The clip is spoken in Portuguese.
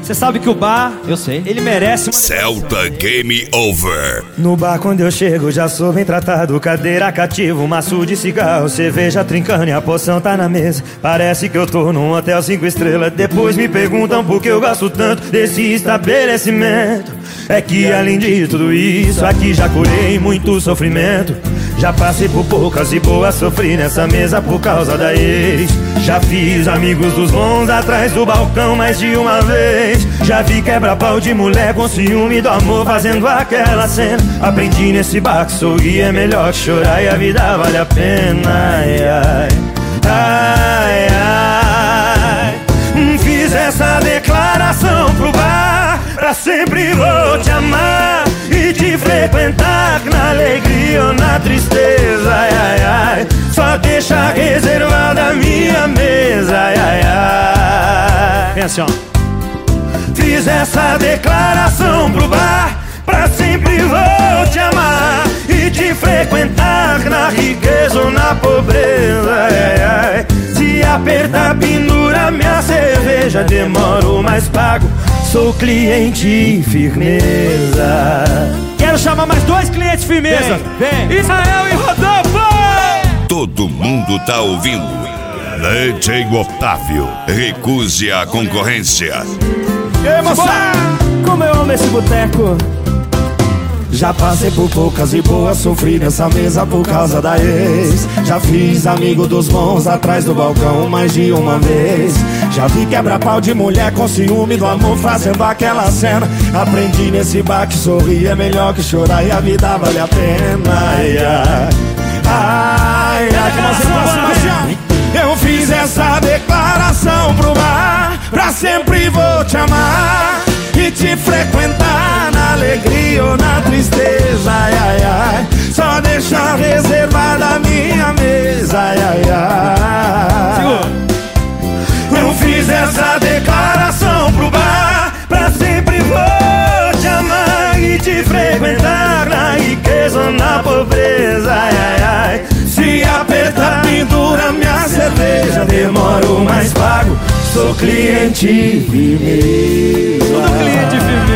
Você sabe que o bar, eu sei, ele merece uma... Celta Game Over. No bar quando eu chego já sou bem tratado. Cadeira cativa, um maço de cigarro, cerveja trincando e a poção tá na mesa. Parece que eu tô num hotel 5 estrelas. Depois me perguntam por que eu gosto tanto desse estabelecimento. É que além de tudo isso, aqui já curei muito sofrimento. Já passei por poucas e boas, sofri nessa mesa por causa da ex. Já fiz amigos dos bons atrás do balcão mais de uma vez. Já vi quebra-pau de mulher com ciúme do amor fazendo aquela cena. Aprendi nesse bar que sorrir é melhor que chorar e a vida vale a pena. Ai, ai, ai, ai. Fiz essa declaração pro bar: pra sempre vou te amar e te frequentar, na alegria ou na tristeza. Ai, ai, ai. Só deixa reservada a minha mesa. Ai, ai, ai. Vem assim, ó. Fiz essa declaração pro bar: pra sempre vou te amar e te frequentar, na riqueza ou na pobreza. Ai, ai. Se apertar, pendura minha cerveja, demoro mas pago, sou cliente firmeza. Quero chamar mais 2 clientes firmeza. Vem. Israel e Rodolfo. Todo mundo tá ouvindo. DJ Otávio, recuse a concorrência. E aí, moçada, como eu amo esse boteco. Já passei por poucas e boas, sofri nessa mesa por causa da ex. Já fiz amigo dos bons atrás do balcão mais de uma vez. Já vi quebra-pau de mulher com ciúme do amor fazendo aquela cena. Aprendi nesse bar que sorrir é melhor que chorar e a vida vale a pena. Ai, ai, ai, ai. Eu fiz essa declaração pro bar: pra sempre vou te amar e te frequentar, na alegria ou na tristeza. Ai, ai, ai. Só deixar reservada a minha mesa. Ai, ai, ai. Eu fiz essa declaração pro bar: pra sempre vou te amar e te frequentar, na riqueza ou na pobreza. Ai, ai, ai. Se apertar, pendura minha cerveja, demoro mas pago, sou cliente firmeza. Tudo cliente firmeza.